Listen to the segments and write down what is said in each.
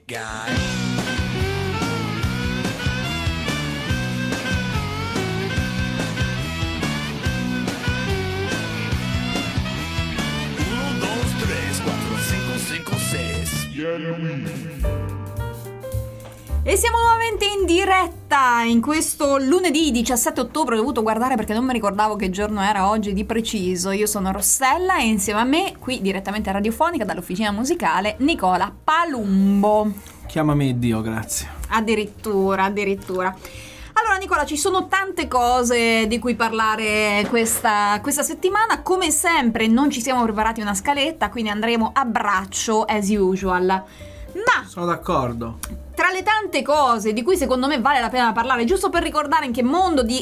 guy. E siamo nuovamente in diretta in questo lunedì 17 ottobre. Ho dovuto guardare perché non mi ricordavo che giorno era oggi di preciso. Io sono Rossella e insieme a me, qui direttamente radiofonica dall'officina musicale, Nicola Palumbo. Chiamami Dio, grazie. Addirittura. Allora Nicola, ci sono tante cose di cui parlare questa settimana. Come sempre non ci siamo preparati una scaletta, quindi andremo a braccio as usual. Ma sono d'accordo. Tra le tante cose di cui secondo me vale la pena parlare, giusto per ricordare in che mondo di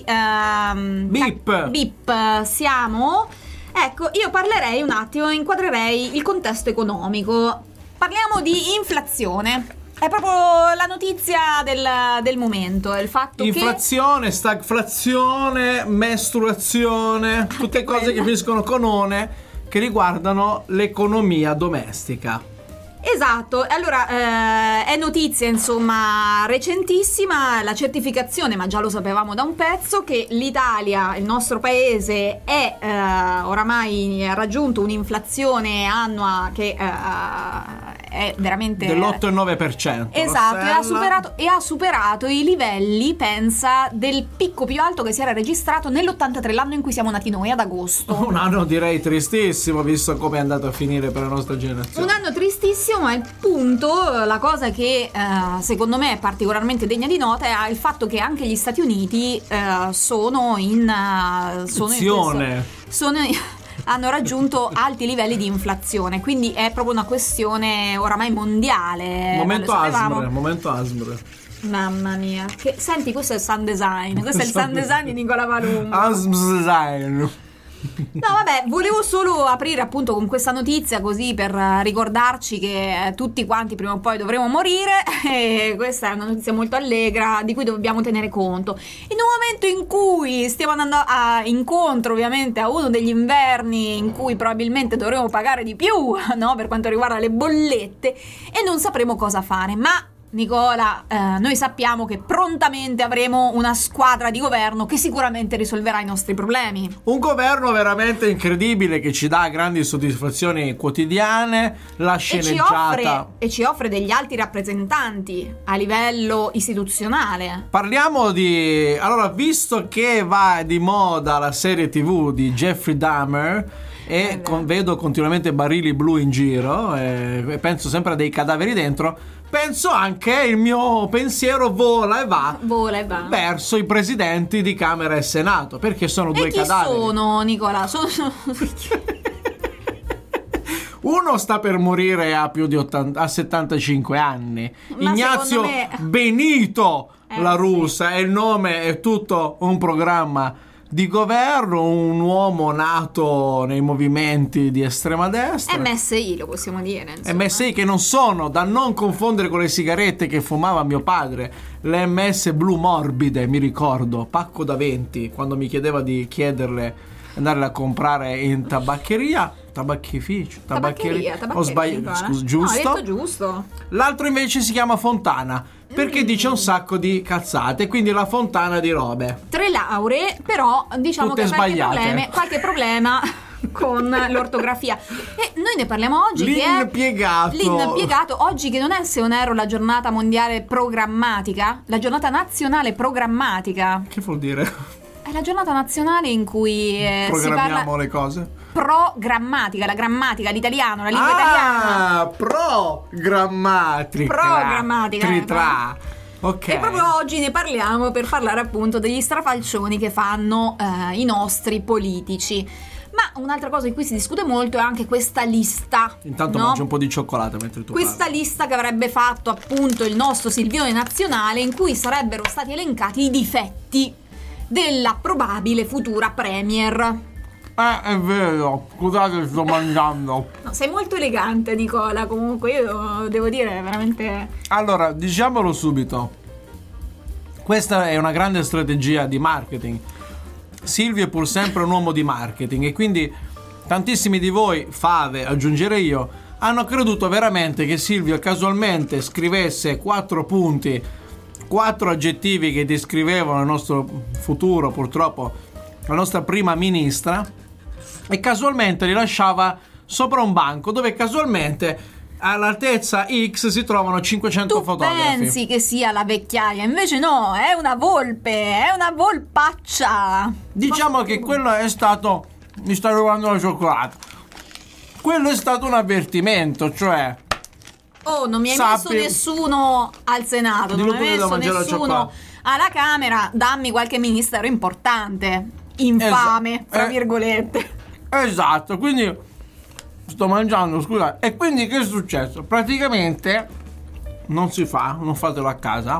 BIP siamo, ecco, io parlerei un attimo, inquadrerei il contesto economico. Parliamo di inflazione. È proprio la notizia del momento, è il fatto inflazione, stagflazione, mestruazione, tutte cose che finiscono con one, che riguardano l'economia domestica. Esatto, allora è notizia insomma recentissima la certificazione, ma già lo sapevamo da un pezzo, che l'Italia, il nostro paese, è oramai ha raggiunto un'inflazione annua che è veramente dell'8,9%. Esatto, e ha superato i livelli, pensa, del picco più alto che si era registrato nell'83, l'anno in cui siamo nati noi, ad agosto. Un anno direi tristissimo, visto come è andato a finire per la nostra generazione. Un anno tristissimo, ma il punto, la cosa che secondo me è particolarmente degna di nota è il fatto che anche gli Stati Uniti hanno raggiunto alti livelli di inflazione, quindi è proprio una questione oramai mondiale. Momento Asmr. Mamma mia, senti, questo è il sound design, questo è il sound design di Nicola Palumbo. Design. No, vabbè, volevo solo aprire appunto con questa notizia, così per ricordarci che tutti quanti prima o poi dovremo morire, e questa è una notizia molto allegra di cui dobbiamo tenere conto. In un momento in cui stiamo andando incontro ovviamente a uno degli inverni in cui probabilmente dovremo pagare di più, no, per quanto riguarda le bollette, e non sapremo cosa fare, ma Nicola, noi sappiamo che prontamente avremo una squadra di governo che sicuramente risolverà i nostri problemi. Un governo veramente incredibile che ci dà grandi soddisfazioni quotidiane, la sceneggiata e ci offre degli alti rappresentanti a livello istituzionale. Parliamo di... Allora, visto che va di moda la serie TV di Jeffrey Dahmer e vedo continuamente barili blu in giro e penso sempre a dei cadaveri dentro, penso anche, il mio pensiero vola e va verso i presidenti di Camera e Senato, perché sono due cadaveri. E chi sono, Nicola? Uno sta per morire a più di 75 anni. Ma Ignazio Benito La Russa, e il nome è tutto un programma di governo, un uomo nato nei movimenti di estrema destra. MSI, lo possiamo dire, insomma. MSI, che non sono da non confondere con le sigarette che fumava mio padre, le MS blu morbide, mi ricordo, pacco da 20, quando mi chiedeva di andarle a comprare in tabaccheria. Tabaccheria. Ho sbagliato, scusa, giusto? No, hai detto giusto. L'altro invece si chiama Fontana, perché dice un sacco di cazzate, quindi la fontana di robe. 3 lauree, però diciamo tutte che qualche problema con l'ortografia. E noi ne parliamo oggi. L'impiegato oggi, che non è, se non erro, la giornata mondiale programmatica, la giornata nazionale programmatica. Che vuol dire? È la giornata nazionale in cui programmiamo si parla le cose. Programmatica, la grammatica, l'italiano, la lingua italiana. Programmatica. Ok. E proprio oggi ne parliamo per parlare appunto degli strafalcioni che fanno i nostri politici. Ma un'altra cosa di cui si discute molto è anche questa lista. Intanto mangi un po' di cioccolata mentre tu questa parli. Lista che avrebbe fatto appunto il nostro Silvione nazionale, in cui sarebbero stati elencati i difetti della probabile futura premier. È vero, scusate, sto mangiando. No, sei molto elegante, Nicola, comunque io devo dire veramente. Allora, diciamolo subito, questa è una grande strategia di marketing. Silvio è pur sempre un uomo di marketing, e quindi tantissimi di voi, fave, aggiungerei io, hanno creduto veramente che Silvio casualmente scrivesse 4 punti, 4 aggettivi che descrivevano il nostro futuro, purtroppo la nostra prima ministra, e casualmente li lasciava sopra un banco dove casualmente all'altezza X si trovano 500 fotografi. Pensi che sia la vecchiaia, invece no, è una volpe, è una volpaccia. Diciamo che quello è stato, mi sta rubando la cioccolata, quello è stato un avvertimento, cioè non mi hai messo nessuno al Senato, non mi hai messo nessuno alla Camera, dammi qualche ministero importante, infame, fra virgolette. Esatto, quindi sto mangiando, scusa. E quindi che è successo? Praticamente non si fa, non fatelo a casa,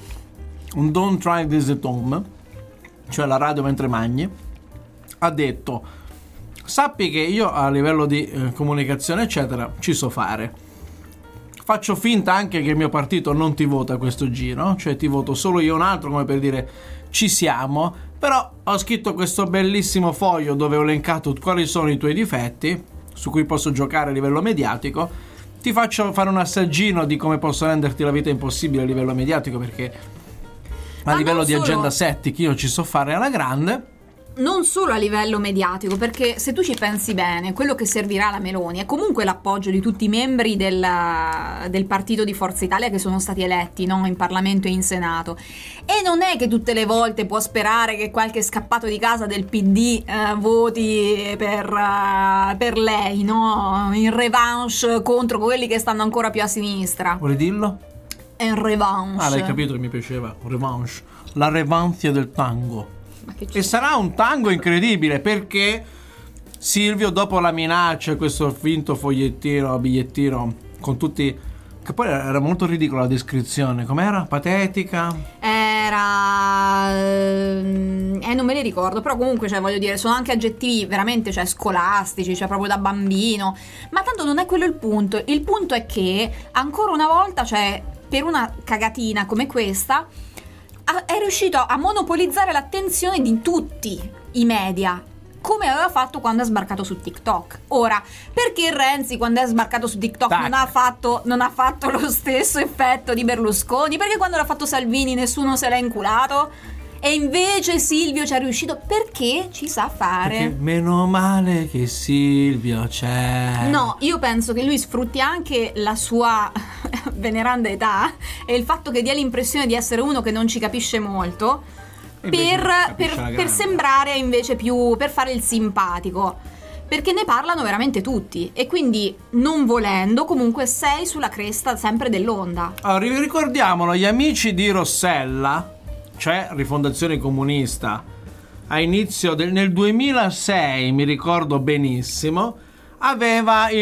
un don't try this at home, cioè la radio mentre mangi, ha detto: sappi che io a livello di comunicazione eccetera ci so fare, faccio finta anche che il mio partito non ti vota questo giro, cioè ti voto solo io un altro, come per dire ci siamo, però ho scritto questo bellissimo foglio dove ho elencato quali sono i tuoi difetti su cui posso giocare a livello mediatico, ti faccio fare un assaggino di come posso renderti la vita impossibile a livello mediatico, perché a livello di agenda setting io ci so fare alla grande. Non solo a livello mediatico, perché se tu ci pensi bene, quello che servirà alla Meloni è comunque l'appoggio di tutti i membri del partito di Forza Italia che sono stati eletti, no? In Parlamento e in Senato. E non è che tutte le volte può sperare che qualche scappato di casa del PD voti per lei, no? In revanche contro quelli che stanno ancora più a sinistra. Vuoi dirlo? È un revanche. L'hai capito che mi piaceva? Revanche. La revanche del tango. E sarà un tango incredibile, perché Silvio, dopo la minaccia, questo finto bigliettino con tutti, che poi era molto ridicola la descrizione, com'era? Patetica? Non me li ricordo, però comunque, cioè, voglio dire, sono anche aggettivi veramente, cioè, scolastici, cioè proprio da bambino, ma tanto non è quello il punto è che ancora una volta, cioè, per una cagatina come questa è riuscito a monopolizzare l'attenzione di tutti i media, come aveva fatto quando è sbarcato su TikTok. Ora, perché Renzi quando è sbarcato su TikTok non ha fatto lo stesso effetto di Berlusconi? Perché quando l'ha fatto Salvini nessuno se l'ha inculato? E invece Silvio ci è riuscito perché ci sa fare. Perché meno male che Silvio c'è. No, io penso che lui sfrutti anche la sua veneranda età e il fatto che dia l'impressione di essere uno che non ci capisce molto per sembrare invece più, per fare il simpatico, perché ne parlano veramente tutti e quindi, non volendo, comunque sei sulla cresta sempre dell'onda. Allora, ricordiamolo, gli amici di Rossella, cioè Rifondazione Comunista, a inizio nel 2006, mi ricordo benissimo, aveva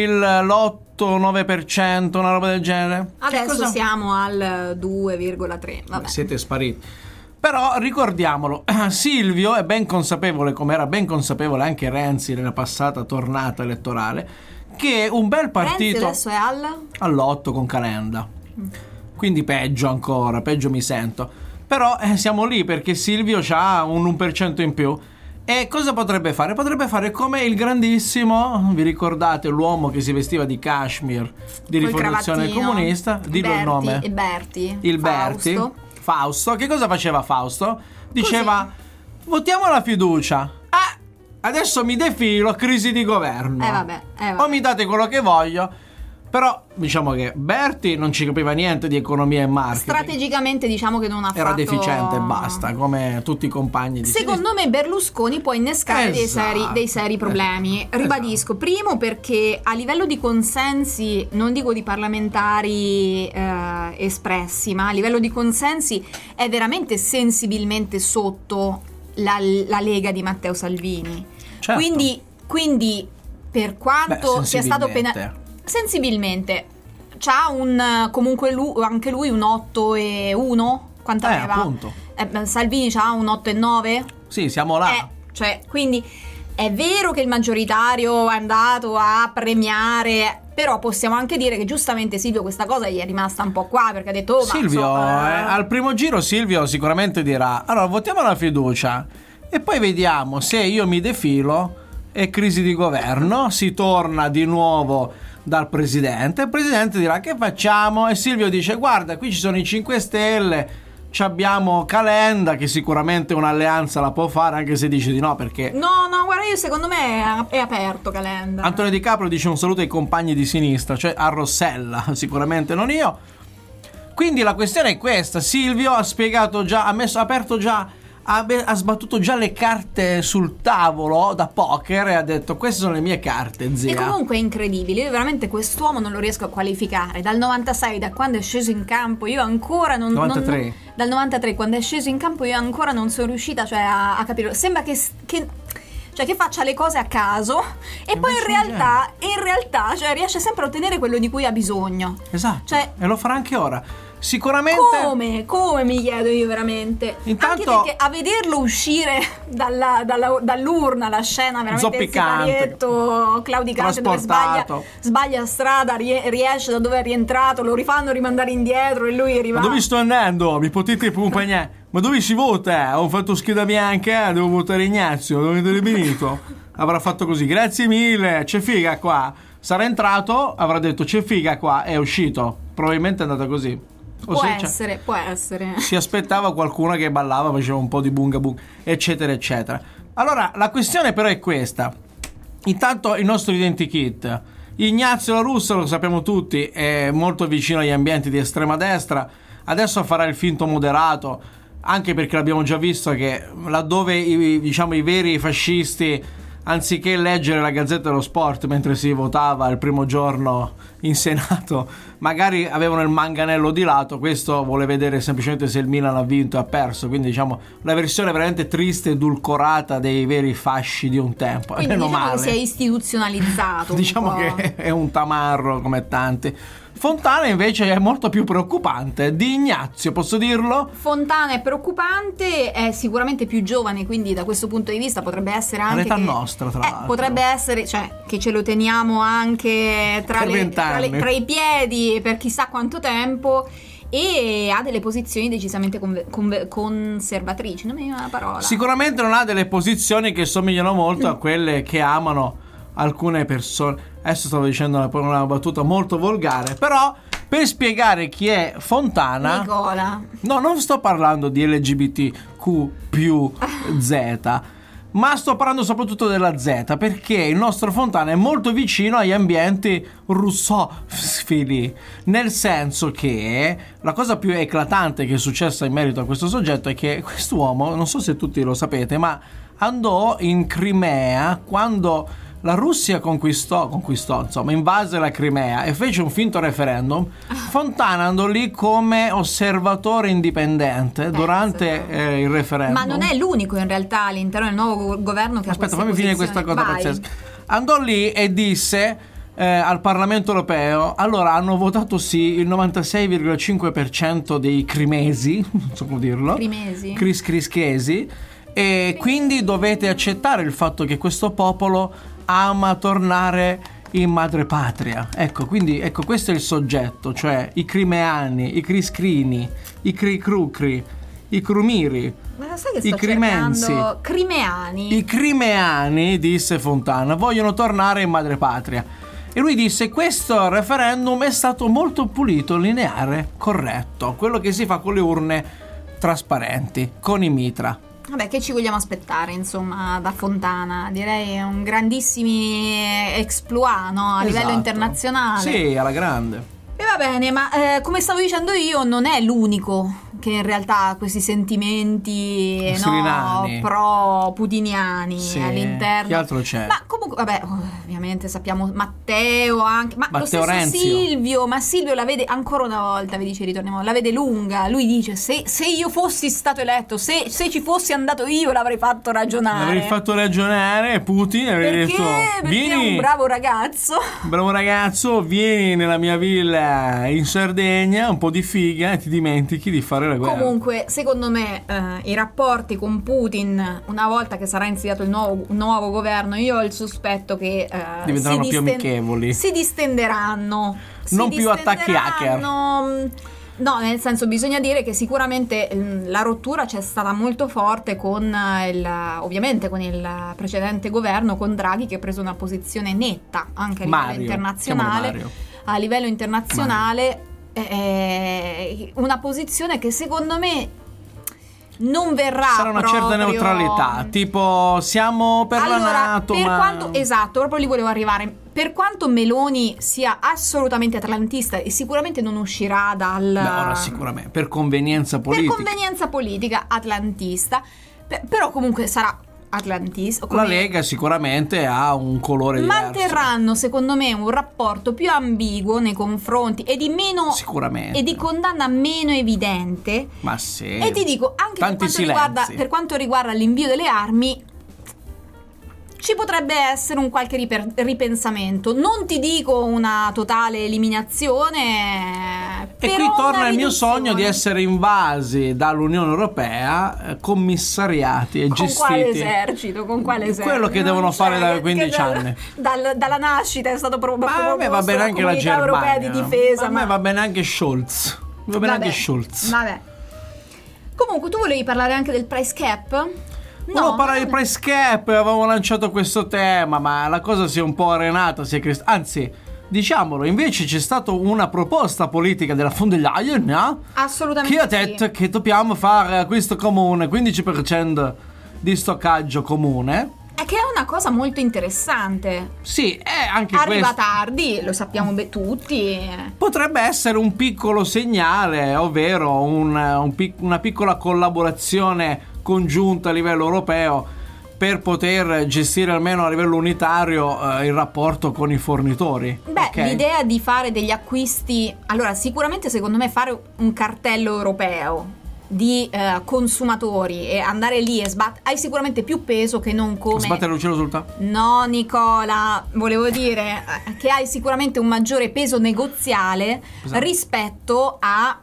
l'8-9%, una roba del genere. Adesso siamo al 2,3%. Vabbè. Siete spariti. Però ricordiamolo, Silvio è ben consapevole, come era ben consapevole anche Renzi nella passata tornata elettorale, che un bel partito Renzi adesso è all'8 con Calenda. Quindi peggio ancora, peggio mi sento. Però siamo lì perché Silvio ha un 1% in più. E cosa potrebbe fare? Potrebbe fare come il grandissimo, vi ricordate, l'uomo che si vestiva di cashmere di Rifondazione Comunista? Dillo il nome. Il Berti. Fausto. Che cosa faceva Fausto? Diceva: votiamo la fiducia. Adesso mi defilo, crisi di governo. Vabbè. O mi date quello che voglio. Però diciamo che Berti non ci capiva niente di economia e marketing. Strategicamente diciamo che non ha Era deficiente e basta, come tutti i compagni di Secondo me Berlusconi può innescare dei seri problemi. Ribadisco, primo perché a livello di consensi, non dico di parlamentari espressi, ma a livello di consensi è veramente sensibilmente sotto la Lega di Matteo Salvini. Certo. Quindi per quanto sia stato sensibilmente c'ha comunque anche lui un 8,1. Quanto aveva? Appunto. Salvini c'ha un 8,9? Sì, siamo là. Cioè, quindi è vero che il maggioritario è andato a premiare, però possiamo anche dire che giustamente Silvio questa cosa gli è rimasta un po' qua, perché ha detto Silvio, al primo giro Silvio sicuramente dirà: allora votiamo la fiducia e poi vediamo se io mi defilo e crisi di governo, si torna di nuovo dal presidente. Il presidente dirà: che facciamo? E Silvio dice: guarda, qui ci sono i 5 Stelle, ci abbiamo Calenda, che sicuramente un'alleanza la può fare, anche se dice di no, perché No, guarda, io secondo me è aperto Calenda. Antonio Di Caprio dice un saluto ai compagni di sinistra, cioè a Rossella, sicuramente non io. Quindi la questione è questa: Silvio ha spiegato già, ha sbattuto già le carte sul tavolo da poker e ha detto: queste sono le mie carte, zia. E comunque è incredibile, io veramente quest'uomo non lo riesco a qualificare. Dal 96, da quando è sceso in campo, io ancora non... 93. Dal 93, quando è sceso in campo, io ancora non sono riuscita, cioè, a capire. Sembra che faccia le cose a caso e poi in realtà cioè, riesce sempre a ottenere quello di cui ha bisogno. Esatto, cioè, e lo farà anche ora. Sicuramente. Come mi chiedo io veramente. Intanto, anche perché a vederlo uscire dall'urna, la scena veramente siparietto, claudicante, dove sbaglia strada, riesce da dove è rientrato, lo rifanno rimandare indietro e lui arriva. Ma dove sto andando? Mi potete accompagnare? Ma dove si vota? Ho fatto scheda bianca, devo votare Ignazio, dove avete benito? Avrà fatto così: grazie mille, c'è figa qua. Sarà entrato, avrà detto: c'è figa qua, è uscito. Probabilmente è andata così. Può essere. Si aspettava qualcuno che ballava, faceva un po' di bunga bunga, eccetera eccetera. Allora la questione però è questa: intanto il nostro identikit, Ignazio La Russa, lo sappiamo tutti, è molto vicino agli ambienti di estrema destra. Adesso farà il finto moderato, anche perché l'abbiamo già visto che laddove i veri fascisti, anziché leggere la Gazzetta dello Sport mentre si votava il primo giorno in Senato, magari avevano il manganello di lato, questo vuole vedere semplicemente se il Milan ha vinto e ha perso. Quindi diciamo la versione veramente triste, edulcorata dei veri fasci di un tempo. Quindi diciamo che si è istituzionalizzato diciamo che è un tamarro come tanti. Fontana invece è molto più preoccupante. Di Ignazio, posso dirlo? Fontana è preoccupante, è sicuramente più giovane, quindi da questo punto di vista potrebbe essere anche all'età nostra, tra l'altro. Potrebbe essere, cioè, che ce lo teniamo anche tra i piedi per chissà quanto tempo. E ha delle posizioni decisamente conservatrici, non mi viene una parola. Sicuramente non ha delle posizioni che somigliano molto a quelle che amano alcune persone. Adesso stavo dicendo una battuta molto volgare, però per spiegare chi è Fontana, Nicola, no, non sto parlando di LGBTQ più Z, ma sto parlando soprattutto della Z, perché il nostro Fontana è molto vicino agli ambienti russofili, nel senso che la cosa più eclatante che è successa in merito a questo soggetto è che quest'uomo, non so se tutti lo sapete, ma andò in Crimea quando la Russia conquistò, insomma, invase la Crimea e fece un finto referendum. Fontana andò lì come osservatore indipendente durante il referendum. Ma non è l'unico in realtà all'interno del nuovo governo che Aspetta, fammi finire questa cosa pazzesca. Andò lì e disse al Parlamento europeo: allora hanno votato sì il 96,5% dei crimesi, non so come dirlo, crischesi, e quindi dovete accettare il fatto che questo popolo ama tornare in madrepatria. Ecco, quindi questo è il soggetto, cioè i crimeani, i criscrini, i cricrucri, i crumiri, ma sai che i crimensi, crimeani. I crimeani, disse Fontana, vogliono tornare in madrepatria. E lui disse: questo referendum è stato molto pulito, lineare, corretto, quello che si fa con le urne trasparenti, con i mitra. Vabbè, che ci vogliamo aspettare, insomma, da Fontana? Direi un grandissimi exploit, no? A livello internazionale. Sì, alla grande. E va bene, ma come stavo dicendo io, non è l'unico che in realtà ha questi sentimenti pro-putiniani all'interno. Chi altro c'è? Ma comunque, vabbè, ovviamente sappiamo Matteo anche, ma Matteo lo stesso Renzi. Silvio la vede ancora una volta, vi dice, ritorniamo, la vede lunga. Lui dice: se io fossi stato eletto, se ci fossi andato io, l'avrei fatto ragionare. L'avrei fatto ragionare Putin, avrei detto: perché è un bravo ragazzo, vieni nella mia villa in Sardegna, un po' di figa, e ti dimentichi di fare la guerra. Comunque, secondo me, i rapporti con Putin, una volta che sarà insediato il nuovo governo, io ho il sospetto che diventeranno più amichevoli. Si distenderanno. Non più attacchi hacker. No, nel senso, bisogna dire che sicuramente la rottura c'è stata molto forte ovviamente con il precedente governo, con Draghi, che ha preso una posizione netta anche a livello internazionale. A livello internazionale, una posizione che secondo me non verrà. Sarà una certa neutralità, tipo siamo per la NATO. Esatto, proprio lì volevo arrivare. Per quanto Meloni sia assolutamente atlantista e sicuramente non uscirà ora sicuramente per convenienza politica atlantista, però comunque sarà atlantista. La Lega sicuramente ha un colore diverso. Manterranno secondo me un rapporto più ambiguo nei confronti e di meno, sicuramente, e di condanna meno evidente. Ma sì. E ti dico anche per quanto riguarda l'invio delle armi, ci potrebbe essere un qualche ripensamento. Non ti dico una totale eliminazione, e qui torna il mio sogno di essere invasi dall'Unione Europea, commissariati e gestiti. Con quale esercito? Quello che devono fare da 15 anni. Dalla nascita è stato proprio. Ma a me va bene anche la Germania. Europea di difesa. A me va bene anche Scholz. Vabbè. Comunque, tu volevi parlare anche del price cap? Volevo parlare di price cap, avevamo lanciato questo tema, ma la cosa si è un po' arenata, anzi, diciamolo, invece c'è stata una proposta politica della von der Leyen, no? Assolutamente che ha detto che dobbiamo fare acquisto comune, 15% di stoccaggio comune. Che è una cosa molto interessante. Sì, è anche arriva tardi, lo sappiamo tutti. Potrebbe essere un piccolo segnale, ovvero una piccola collaborazione congiunta a livello europeo per poter gestire almeno a livello unitario il rapporto con i fornitori. L'idea di fare degli acquisti, allora sicuramente secondo me fare un cartello europeo di consumatori e andare lì e hai sicuramente più peso che non come sbattere l'uccello sul tavolo. No, Nicola, volevo dire che hai sicuramente un maggiore peso negoziale rispetto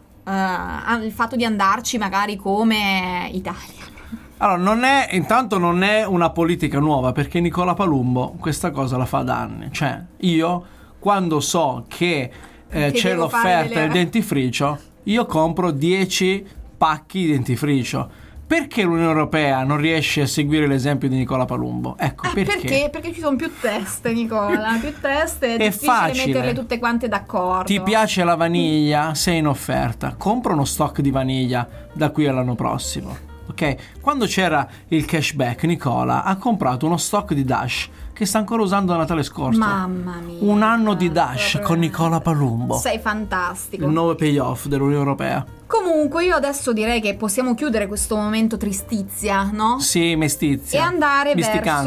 al fatto di andarci magari come Italia. Allora, intanto non è una politica nuova, perché Nicola Palumbo questa cosa la fa da anni. Cioè, io quando so che c'è l'offerta del dentifricio, io compro 10 pacchi di dentifricio. Perché l'Unione Europea non riesce a seguire l'esempio di Nicola Palumbo? Ecco, perché? Perché ci sono più teste, Nicola, più teste, è difficile facile metterle tutte quante d'accordo. Ti piace la vaniglia? Sei in offerta, compra uno stock di vaniglia da qui all'anno prossimo. Ok? Quando c'era il cashback, Nicola ha comprato uno stock di Dash che sta ancora usando da Natale scorso. Mamma mia. Un anno di Dash con Nicola Palumbo. Sei fantastico. Il nuovo payoff dell'Unione Europea. Comunque io adesso direi che possiamo chiudere questo momento tristizia, no? Sì, mestizia. E andare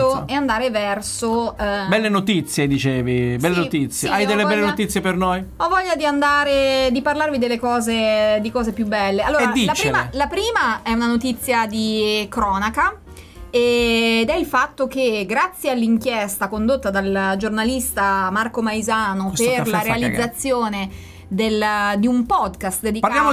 verso belle notizie, dicevi. Belle notizie. Hai delle belle notizie per noi? Ho voglia di parlarvi di cose più belle. Allora, la prima è una notizia di cronaca. Ed è il fatto che grazie all'inchiesta condotta dal giornalista Marco Maisano per la realizzazione di un podcast dedicato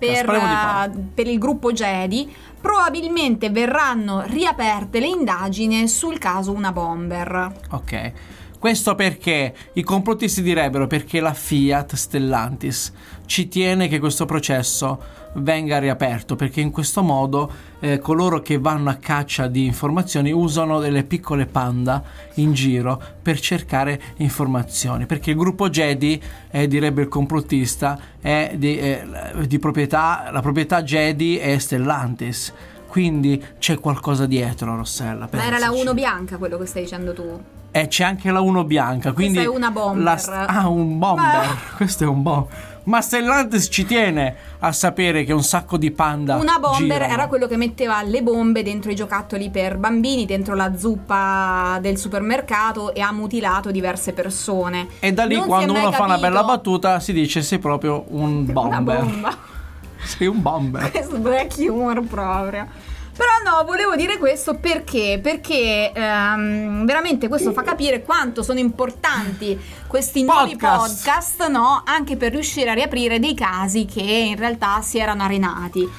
per il gruppo Jedi, probabilmente verranno riaperte le indagini sul caso Una Bomber. Ok. Questo perché i complottisti direbbero perché la Fiat Stellantis ci tiene che questo processo venga riaperto, perché in questo modo coloro che vanno a caccia di informazioni usano delle piccole panda in giro per cercare informazioni, perché il gruppo Jedi, direbbe il complottista, è di proprietà, la proprietà Jedi è Stellantis, quindi c'è qualcosa dietro, Rossella. Ma era la 1 bianca quello che stai dicendo tu? C'è anche la 1 bianca, quindi questa è una bomber. Un bomber. Questo è un bomber. Ma Stellantis ci tiene a sapere che un sacco di panda Una bomber girano. Era quello che metteva le bombe dentro i giocattoli per bambini, dentro la zuppa del supermercato, e ha mutilato diverse persone. E da lì quando uno fa una bella battuta si dice sei proprio un bomber. Una bomba. Sei un bomber. Questo black humor proprio. Però no, volevo dire questo perché veramente questo fa capire quanto sono importanti questi nuovi podcast, no? Anche per riuscire a riaprire dei casi che in realtà si erano arenati.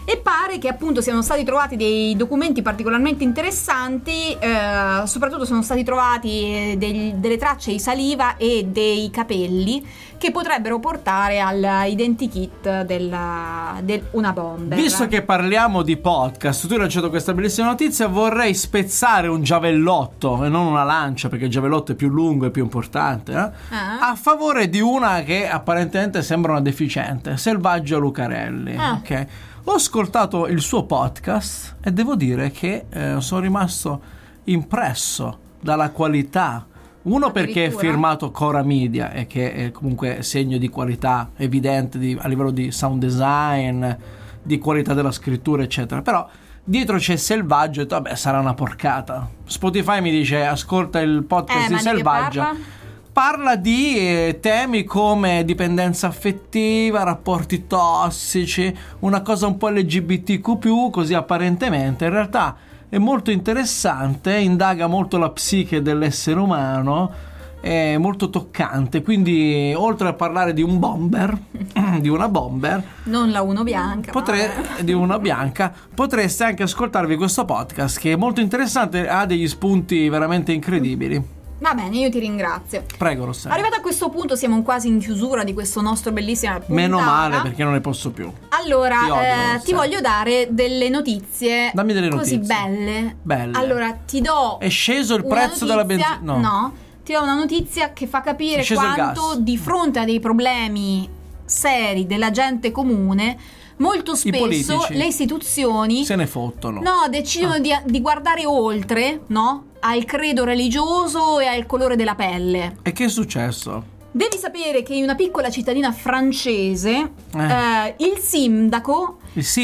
E pare che appunto siano stati trovati dei documenti particolarmente interessanti, soprattutto sono stati trovati delle tracce di saliva e dei capelli che potrebbero portare all'identikit una bomber. Visto che parliamo di podcast, tu hai lanciato questa bellissima notizia, vorrei spezzare un giavellotto e non una lancia, perché il giavellotto è più lungo e più importante, a favore di una che apparentemente sembra una deficiente, Selvaggio Lucarelli. Ok, ho ascoltato il suo podcast e devo dire che sono rimasto impresso dalla qualità. Uno, perché è firmato Cora Media e che è comunque segno di qualità evidente a livello di sound design, di qualità della scrittura, eccetera. Però dietro c'è Selvaggio e ho detto, vabbè, sarà una porcata. Spotify mi dice, ascolta il podcast di Selvaggio. Parla di temi come dipendenza affettiva, rapporti tossici, una cosa un po' LGBTQ+, così apparentemente. In realtà è molto interessante, indaga molto la psiche dell'essere umano, è molto toccante, quindi oltre a parlare di un bomber, di una bomber, non la uno bianca, di una bianca, potreste anche ascoltarvi questo podcast che è molto interessante, ha degli spunti veramente incredibili. Va bene, io ti ringrazio. Prego, Rossella. Arrivato a questo punto siamo quasi in chiusura di questo nostro bellissimo puntata. Meno male, perché non ne posso più. Allora, ti voglio dare delle notizie. Dammi delle così notizie. Belle. Allora, ti do. È sceso il prezzo della benzina? No, ti do una notizia che fa capire quanto di fronte a dei problemi seri della gente comune, molto spesso le istituzioni se ne fottono. No, decidono di guardare oltre, no? Al credo religioso e al colore della pelle. E che è successo? Devi sapere che in una piccola cittadina francese il sindaco,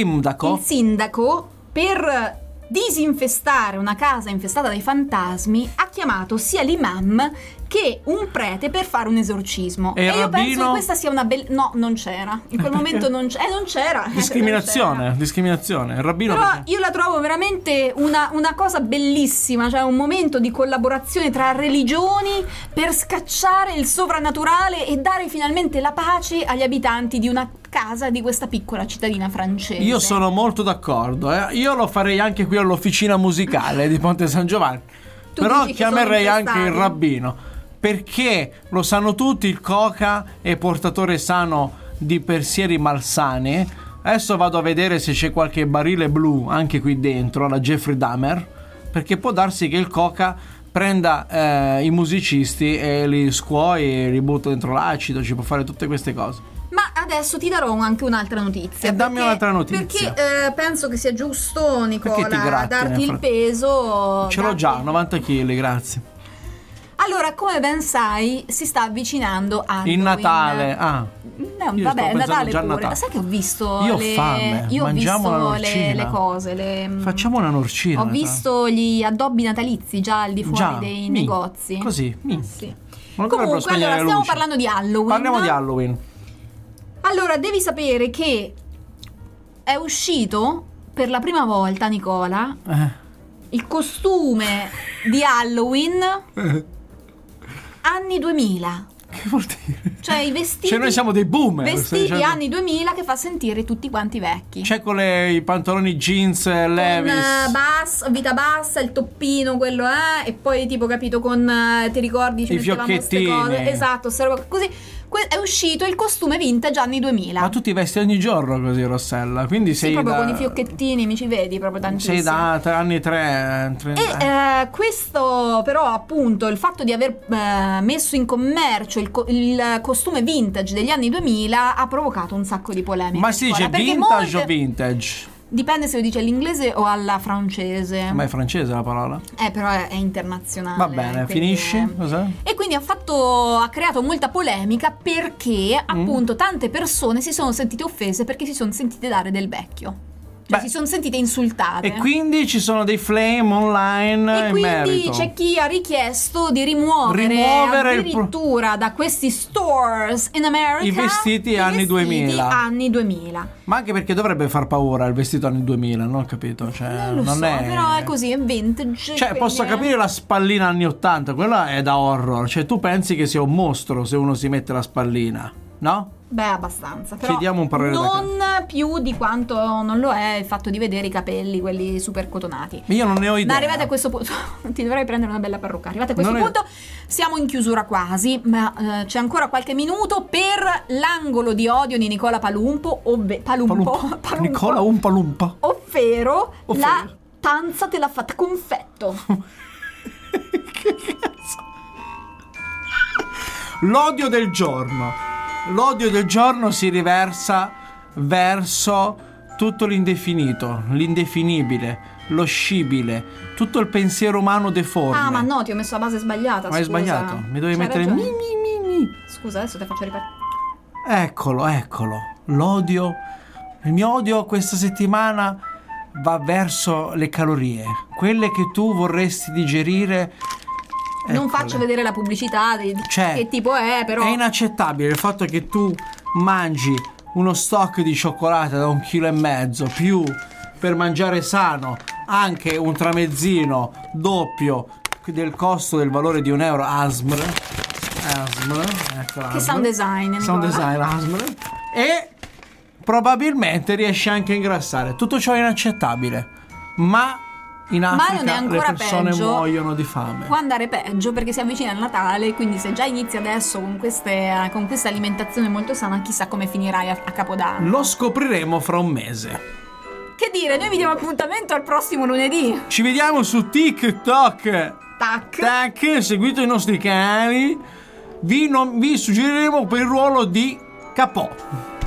per disinfestare una casa infestata dai fantasmi, ha chiamato sia l'imam che un prete per fare un esorcismo. E io penso che questa sia una bella... No, non c'era. In quel momento non c'era. Discriminazione. Il rabbino... Però io la trovo veramente una cosa bellissima, cioè un momento di collaborazione tra religioni per scacciare il sovrannaturale e dare finalmente la pace agli abitanti di una casa di questa piccola cittadina francese. Io sono molto d'accordo. Io lo farei anche qui all'officina musicale di Ponte San Giovanni. Però chiamerei anche il rabbino. Perché lo sanno tutti, il coca è portatore sano di pensieri malsani. Adesso vado a vedere se c'è qualche barile blu anche qui dentro, alla Jeffrey Dahmer, perché può darsi che il coca prenda i musicisti e li scuoi e li butta dentro l'acido, ci può fare tutte queste cose. Ma adesso ti darò anche un'altra notizia. E dammi un'altra notizia. Perché penso che sia giusto, Nicola, darti il peso. Ce l'ho già, 90 kg, grazie. Allora, come ben sai, si sta avvicinando Halloween. Il Natale. Vabbè, Natale pure. Natale. Sai che ho visto Io ho fame. Mangiamo le cose. Facciamo una norcina. Ho visto gli addobbi natalizi già al di fuori dei negozi. Così. Sì. Comunque, allora, stiamo parlando di Halloween. Parliamo di Halloween. Allora, devi sapere che è uscito per la prima volta, Nicola, il costume di Halloween anni 2000. Che vuol dire? Cioè i vestiti. Cioè noi siamo dei boomer. Vestiti anni 2000 che fa sentire tutti quanti vecchi. C'è con i pantaloni jeans Levi's. Con vita bassa, il toppino, quello e poi tipo, capito, con ti ricordi ci i mettevamo fiocchettini. Queste cose. Esatto, così. È uscito il costume vintage anni 2000. Ma tu ti vesti ogni giorno così, Rossella? Quindi sei proprio con i fiocchettini, mi ci vedi proprio tantissimo. Sei da anni 3. E questo però, appunto, il fatto di aver messo in commercio il costume vintage degli anni 2000 ha provocato un sacco di polemiche. Ma si dice vintage o vintage? Dipende se lo dice all'inglese o alla francese. Ma è francese la parola? Però è internazionale. Va bene, finisci? Cos'è? E quindi ha creato molta polemica perché appunto tante persone si sono sentite offese perché si sono sentite dare del vecchio. Cioè si sono sentite insultate. E quindi ci sono dei flame online e quindi c'è chi ha richiesto di rimuovere addirittura da questi stores in America i vestiti anni 2000. Ma anche perché dovrebbe far paura il vestito anni 2000, non ho capito, cioè non so, è... però è così, è vintage. Cioè posso capire la spallina anni 80, quella è da horror, cioè tu pensi che sia un mostro se uno si mette la spallina. No? Beh, abbastanza. Però Chiediamo un parere non più di quanto non lo è il fatto di vedere i capelli, quelli super cotonati. Io non ne ho idea. Ma arrivati a questo punto, ti dovrei prendere una bella parrucca. Arrivati a questo Non è- punto, siamo in chiusura quasi, ma c'è ancora qualche minuto per l'angolo di odio di Nicola Palumpo, Palumpo. Nicola Umpa Lumpa. Ovvero Ovvero. la tanza te l'ha fatta confetto. Che cazzo? L'odio del giorno. L'odio del giorno si riversa verso tutto l'indefinito, l'indefinibile, lo scibile, tutto il pensiero umano deforme. Ah, ma no, ti ho messo la base sbagliata. Ma hai scusa. sbagliato? Mi dovevi C'hai mettere ragione. mi. Scusa, adesso te faccio ripetere. Eccolo. L'odio. Il mio odio questa settimana va verso le calorie, quelle che tu vorresti digerire. Non Eccole. faccio vedere la pubblicità di Cioè, che tipo è, però. È inaccettabile il fatto che tu mangi uno stock di cioccolata da 1,5 kg più per mangiare sano anche un tramezzino doppio del costo del valore di €1 ASMR, ecco Che ASMR. sound design, Nicola. Sound design ASMR. E probabilmente riesci anche a ingrassare. Tutto ciò è inaccettabile, ma in non è Africa le ancora persone peggio. muoiono di fame. Può andare peggio perché si avvicina il Natale, quindi se già inizi adesso con questa alimentazione molto sana, chissà come finirai a Capodanno. Lo scopriremo fra un mese. Che dire, noi vi diamo appuntamento al prossimo lunedì. Ci vediamo su TikTok. Tac. Seguite i nostri canali. Vi suggeriremo per il ruolo di Capò.